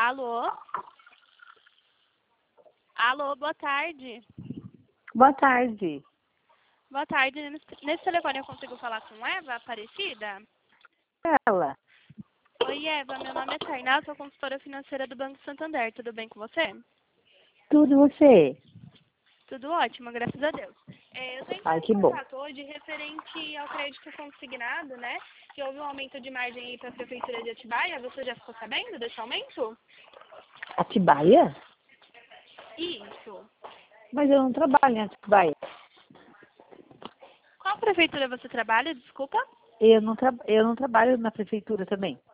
Alô? Alô, boa tarde. Boa tarde. Boa tarde. Nesse telefone eu consigo falar com Eva Aparecida? Ela. Oi, Eva. Meu nome é Tainá, sou consultora financeira do Banco Santander. Tudo bem com você? Tudo você? Tudo ótimo, graças a Deus. Eu estou Ai, entrando em que bom. contato hoje referente ao crédito consignado, né? Que houve um aumento de margem aí para a Prefeitura de Atibaia. Você já ficou sabendo desse aumento? Atibaia? Isso. Mas eu não trabalho em Atibaia. Qual prefeitura você trabalha? Desculpa. Eu não trabalho na prefeitura também.